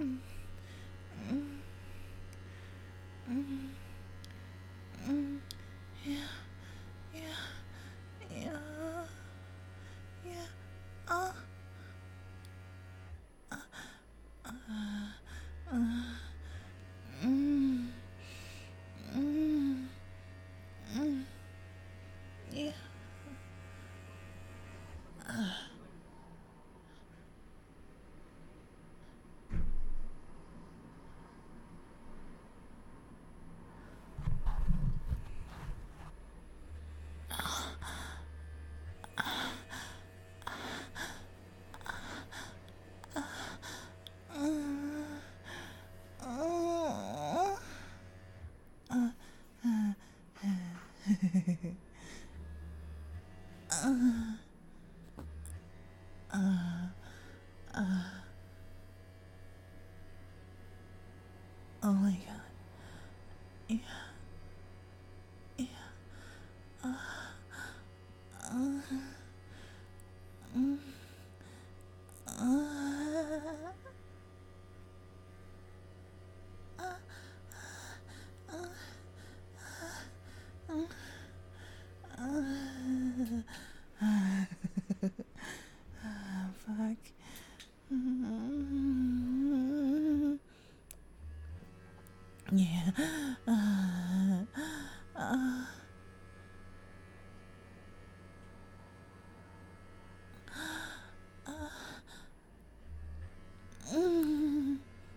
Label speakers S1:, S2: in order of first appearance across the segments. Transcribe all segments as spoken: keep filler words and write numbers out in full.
S1: Yeah, yeah, yeah, yeah. Uh, mm, mm, mm, yeah. Uh, oh my god. Yeah, yeah. Fuck. Mm, yeah. Uh, uh, mm,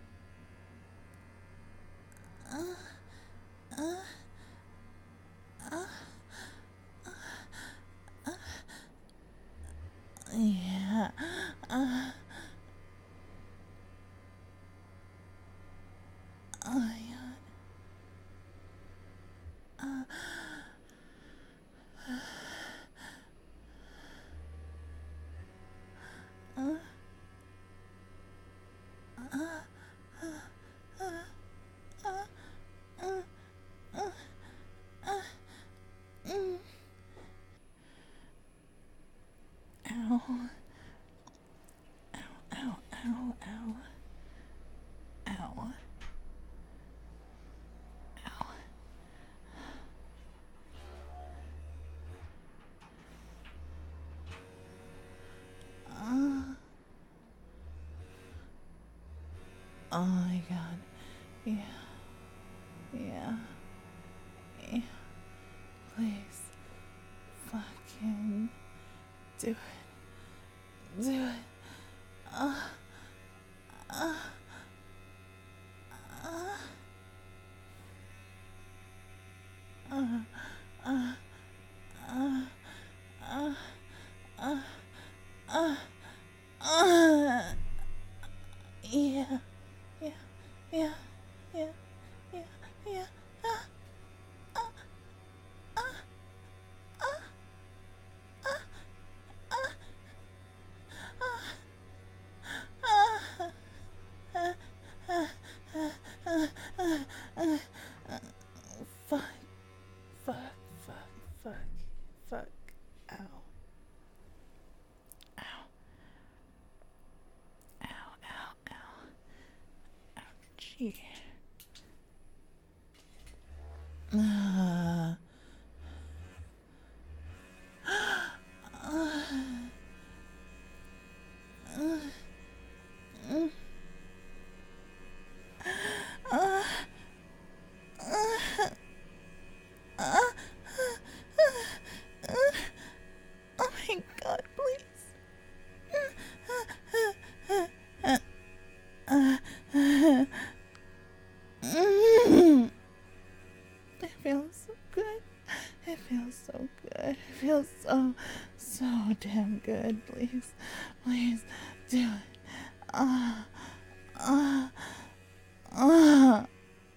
S1: yeah. Uh, oh my god. Ow. Ow, ow, ow. Ow. Uh, oh my god. Yeah. Yeah. Yeah. Please. Fucking do it. Do it. Uh, uh, uh, uh, uh, uh, uh, uh, uh, uh. Yeah. Yeah. Yeah. Yeah. Yeah. Yeah. Fuck. Fuck. Fuck. Fuck. Fuck. Ow. Ow. Ow. Ow. Ow. Ouchie. Uh, oh my god, please. It feels so good. It feels so good. It feels so, so damn good. Please, please do it. Ah, ah, ah,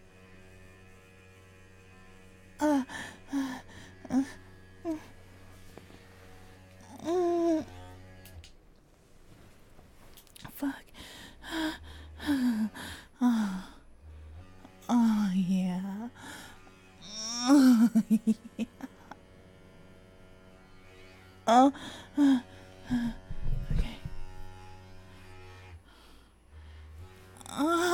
S1: ah, mm, fuck. Oh, oh yeah. Oh, yeah. Oh, okay. Oh.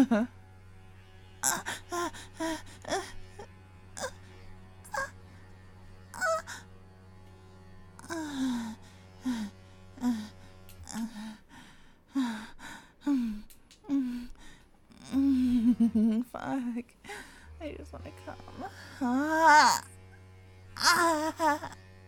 S1: Fuck. I just want to come. Ah. Ah.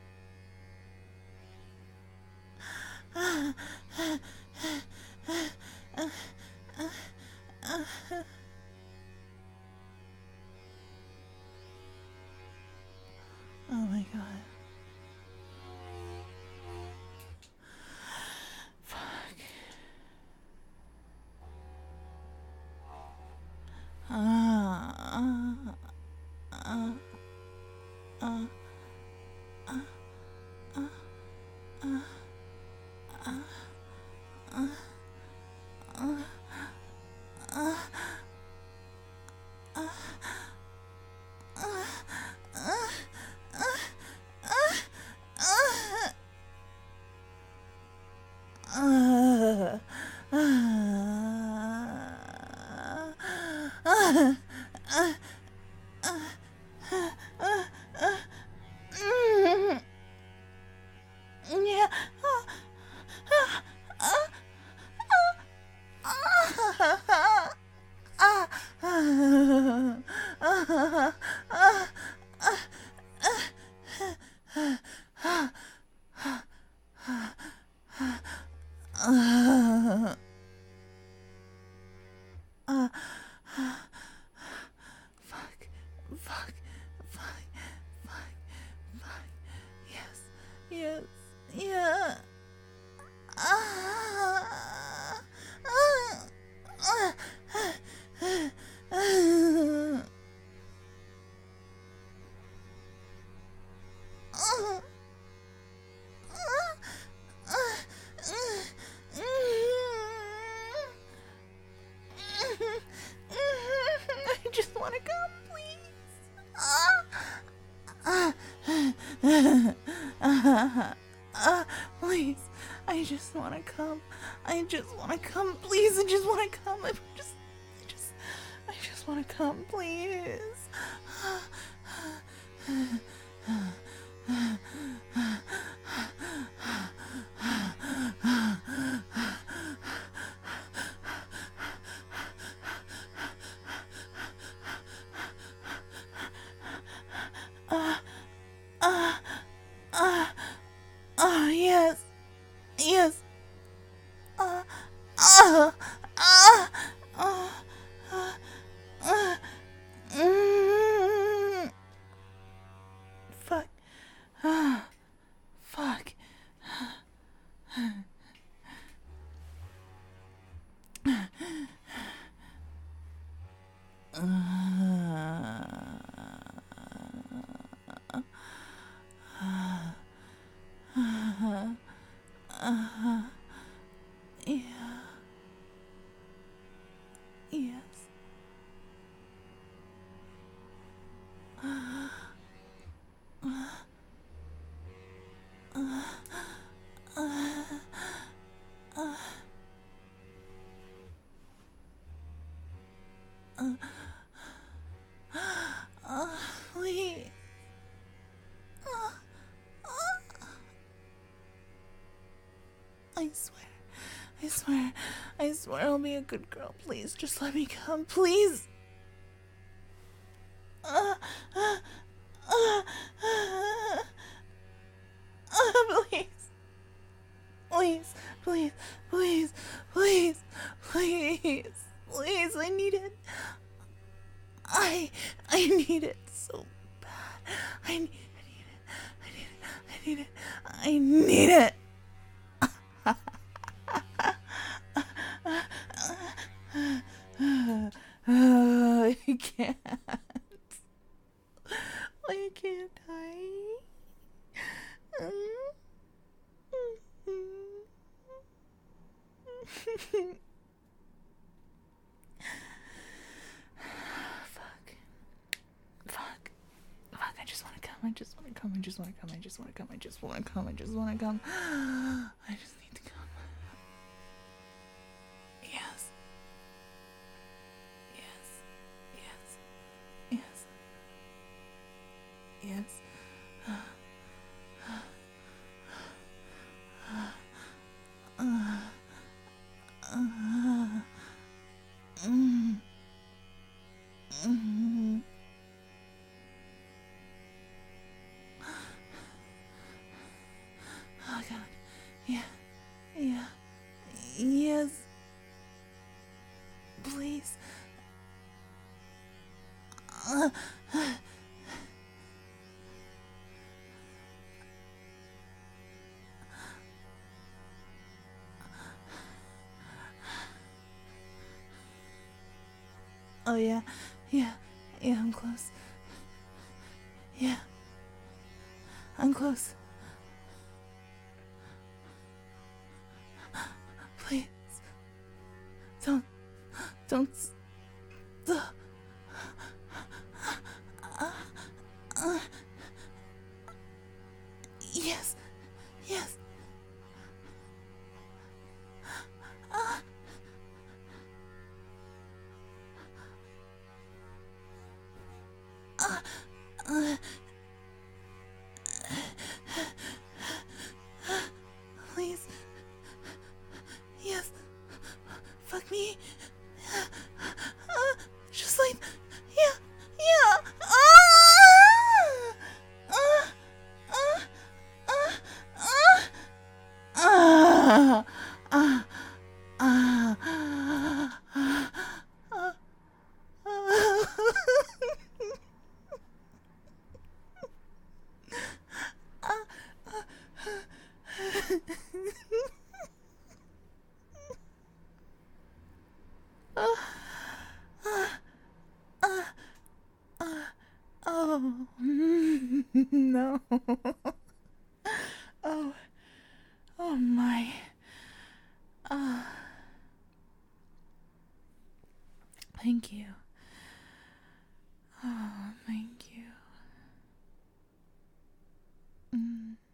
S1: Oh my god. Fuck. Ah. Ah. Ah. Ah. Ah. Ah. Ah. Yeah. Fuck, fuck, fuck, fuck, fuck. Yes, yes, yeah. Ah, ah, ah, ah, ah. I just want to come, please. Ah, ah, ah, please. I just want to come. I just want to come, please. I just want to come. I just, I just, I just want to come, please. Ah, ah, ah, ah, yes, yes. Ah, ah, ah, ah, ah, ah. Mm. Fuck. Ah, fuck. Yeah. Yes. Oh, please. I swear. I swear. I swear I'll be a good girl. Please, just let me come. Please. Uh, uh, uh, uh, uh, please. Please. Please. Please. Please. Please. Please. I need it. I I need it so bad. I need, I need it. I need it. I need it. I need it. I can't. Why can't I? Fuck. Fuck. Fuck. I just want to come. I just want to come. I just want to come. I just want to come. I just want to come. I just want to come. I just need to come. Yes. Yeah, yeah, yes, please. Uh, oh, yeah, yeah, yeah, I'm close. Yeah, I'm close. Please, don't, don't. Uh, uh, yes, yes. Uh, uh, uh, please, yes. Fuck me. Uh, just sleep. Yeah, yeah. Uh, uh, uh, uh, uh, uh, uh, uh, oh no. Oh, oh my. Uh, thank you. Oh, thank you.